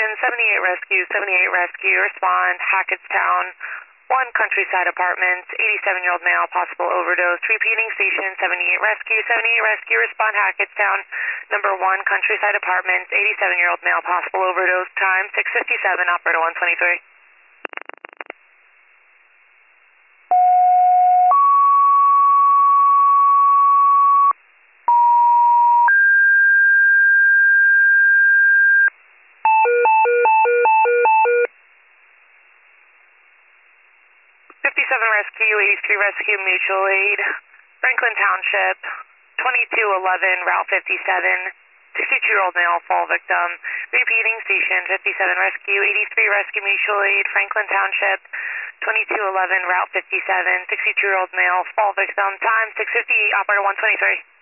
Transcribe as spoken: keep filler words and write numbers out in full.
Station, seventy-eight Rescue, seventy-eight Rescue, respond, Hackettstown, one Countryside Apartments, eighty-seven-year-old male, possible overdose. Repeating, Station, seventy-eight Rescue, seventy-eight Rescue, respond, Hackettstown, number one Countryside Apartments, eighty-seven-year-old male, possible overdose. Time, six fifty-seven, operator one twenty-three. fifty-seven Rescue, eighty-three Rescue, Mutual Aid, Franklin Township, twenty-two eleven, Route fifty-seven, sixty-two-year-old male, fall victim. Repeating, Station, fifty-seven Rescue, eighty-three Rescue, Mutual Aid, Franklin Township, twenty-two eleven, Route fifty-seven, sixty-two-year-old male, fall victim. Time, six fifty-eight, operator one twenty-three.